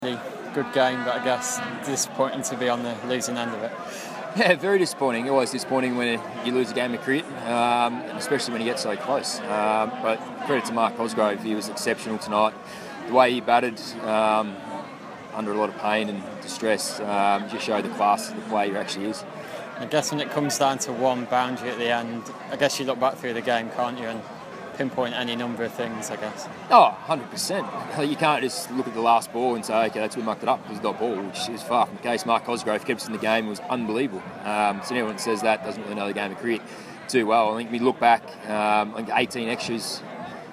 Good game, but I guess disappointing to be on the losing end of it. Yeah, very disappointing. Always disappointing when you lose a game of cricket, especially when you get so close. But credit to Mark Cosgrove, he was exceptional tonight. The way he batted under a lot of pain and distress just showed the class of the player he actually is. I guess when it comes down to one boundary at the end, I guess you look back through the game, can't you, and pinpoint any number of things, I guess. Oh, 100%. You can't just look at the last ball and say, okay, that's we mucked it up because it's not ball, which is far from the case. Mark Cosgrove kept us in the game, it was unbelievable. So anyone that says that doesn't really know the game of cricket too well. I think we look back, I think 18 extras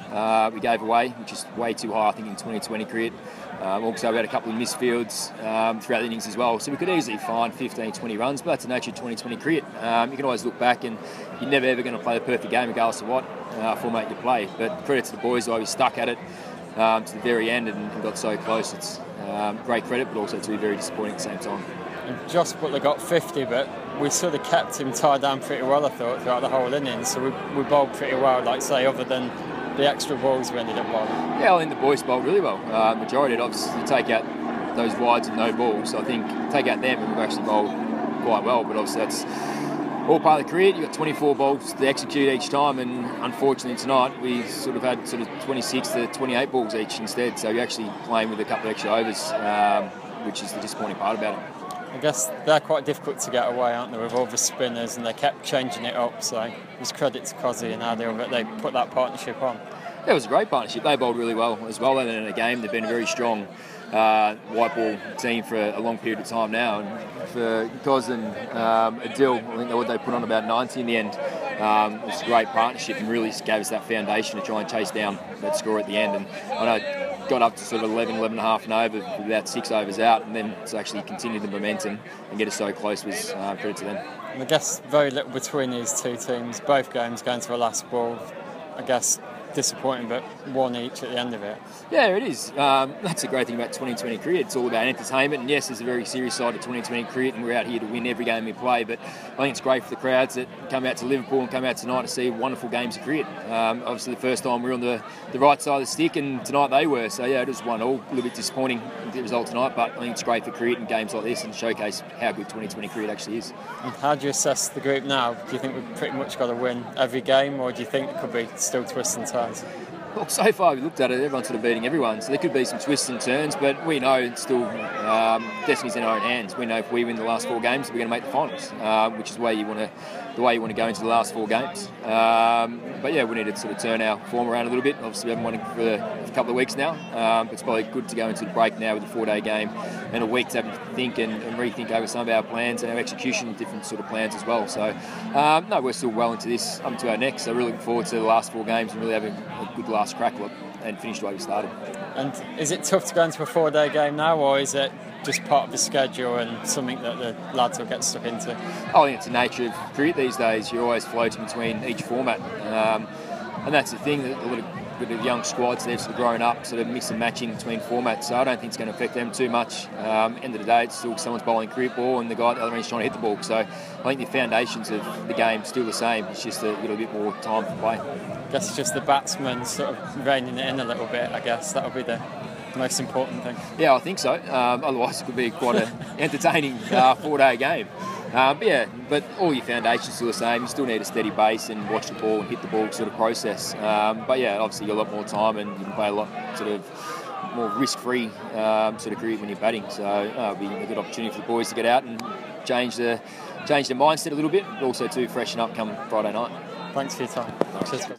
we gave away, which is way too high, I think, in 2020 cricket. Also, we had a couple of misfields throughout the innings as well, so we could easily find 15, 20 runs, but that's the nature of 2020 cricket. You can always look back and you're never ever going to play the perfect game regardless of what format you play, but credit to the boys who always stuck at it to the very end and got so close. It's great credit, but also to be very disappointing at the same time. And Josh Buttler got 50, but we sort of kept him tied down pretty well, I thought, throughout the whole innings, so we bowled pretty well, like say, other than the extra balls we ended up bowling. Yeah, I think the boys bowled really well. Majority of it, obviously, you take out those wides and no balls, so I think take out them and we've actually bowled quite well, but obviously that's all part of the cricket. You've got 24 balls to execute each time, and unfortunately tonight we sort of had 26 to 28 balls each instead, so you're actually playing with a couple of extra overs, which is the disappointing part about it. I guess they're quite difficult to get away, aren't they, with all the spinners, and they kept changing it up, so there's credit to Cozzy and how they put that partnership on. Yeah, it was a great partnership. They bowled really well as well in a game. They've been a very strong white ball team for a long period of time now, and for Coz and Adil, I think they put on about 90 in the end. It was a great partnership and really gave us that foundation to try and chase down that score at the end. And I know got up to sort of 11 and a half and over with about 6 overs out, and then to actually continue the momentum and get us so close was credit to them. And I guess very little between these two teams, both games going to the last ball. I guess disappointing, but one each at the end of it. Yeah, it is. That's a great thing about 2020 cricket. It's all about entertainment, and yes, there's a very serious side of 2020 cricket, and we're out here to win every game we play, but I think it's great for the crowds that come out to Liverpool and come out tonight to see wonderful games of cricket. Obviously the first time we were on the right side of the stick, and tonight they were, so yeah, it was 1-1. A little bit disappointing with the result tonight, but I think it's great for cricket and games like this and showcase how good 2020 cricket actually is. And how do you assess the group now? Do you think we've pretty much got to win every game, or do you think it could be still twists and turns? Well, so far we looked at it, everyone's sort of beating everyone, so there could be some twists and turns, but we know it's still destiny's in our own hands. We know if we win the last 4 games, we're going to make the finals, which is the way you want to go into the last 4 games. But yeah, we need to sort of turn our form around a little bit. Obviously we haven't won it for a couple of weeks now, but it's probably good to go into the break now with a 4-day game and a week to have to think and rethink over some of our plans and our execution of different sort of plans as well. So no, we're still well into this, up to our next, so really looking forward to the last 4 games and really having a good last crack and finish the way we started. And is it tough to go into a 4-day game now, or is it just part of the schedule and something that the lads will get stuck into? I think it's the nature of cricket these days. You're always floating between each format, and that's the thing, that a lot of young squads, they've sort of grown up sort of mix and matching between formats, so I don't think it's going to affect them too much. End of the day, it's still someone's bowling cricket ball and the guy at the other end is trying to hit the ball, so I think the foundations of the game are still the same. It's just a little bit more time for play. I guess it's just the batsmen sort of reining it in a little bit. I guess that'll be the most important thing. Yeah, I think so. Otherwise it could be quite an entertaining 4-day game. But all your foundations are still the same. You still need a steady base and watch the ball and hit the ball sort of process. But yeah, obviously you've got a lot more time and you can play a lot sort of more risk-free sort of cricket when you're batting. So it'll be a good opportunity for the boys to get out and change their mindset a little bit, but also to freshen up come Friday night. Thanks for your time. Cheers.